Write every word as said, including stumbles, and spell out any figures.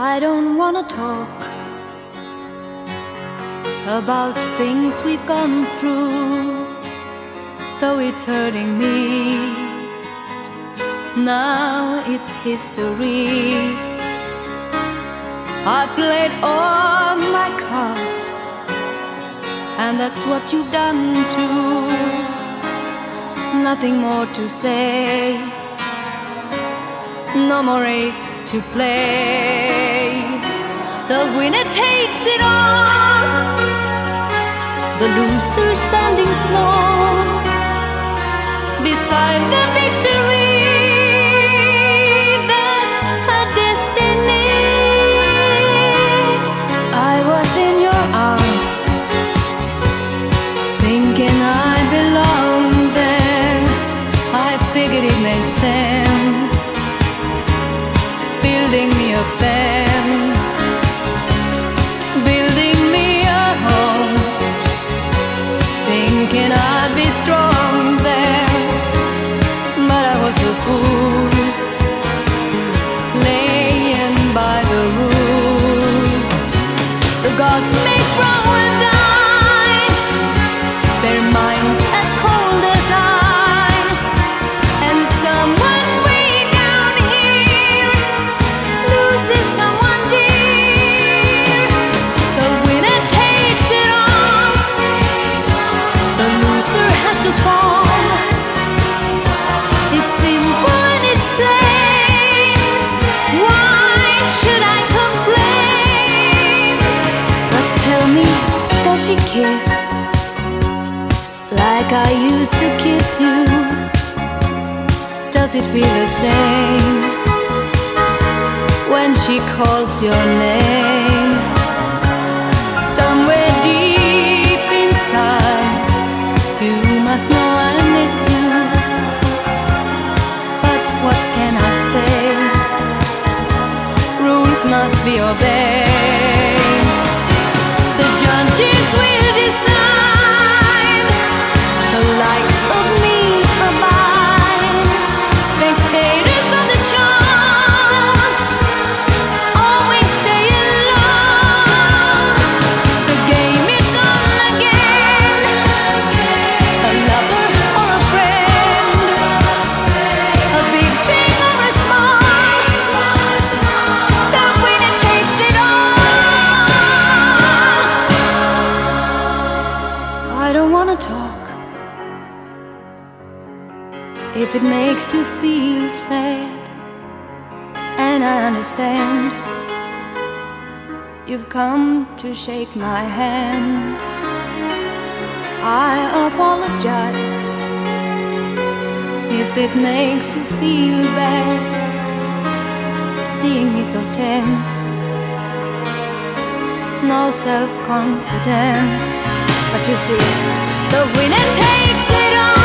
I don't wanna talk about things we've gone through, though it's hurting me. Now it's history. I played all my cards, and that's what you've done too. Nothing more to say, no more race to play. The winner takes it all, the loser standing small beside the victory. That's her destiny. I was in your arms, thinking I belonged there. I figured it made sense, building me a fence, building me a home, thinking I'd be strong there. But I was a fool, laying by the rules. The gods make wrong with ice, their minds as cold as ice, and someone way down here loses someone dear. The winner takes it all, the loser has to fall. It's simple and it's plain. Why should I complain? But tell me, does she kiss like I used to kiss you? Does it feel the same when she calls your name? Somewhere deep inside, you must know I miss you. But what can I say? Rules must be obeyed. The judges will decide, the likes of me abide. Spectators of the show always stay alone. The game is on again, a lover or a friend, a big thing or a small, the winner takes it all. I don't wanna talk if it makes you feel sad, and I understand. You've come to shake my hand. I apologize if it makes you feel bad, seeing me so tense, no self-confidence. But you see, the winner takes it all.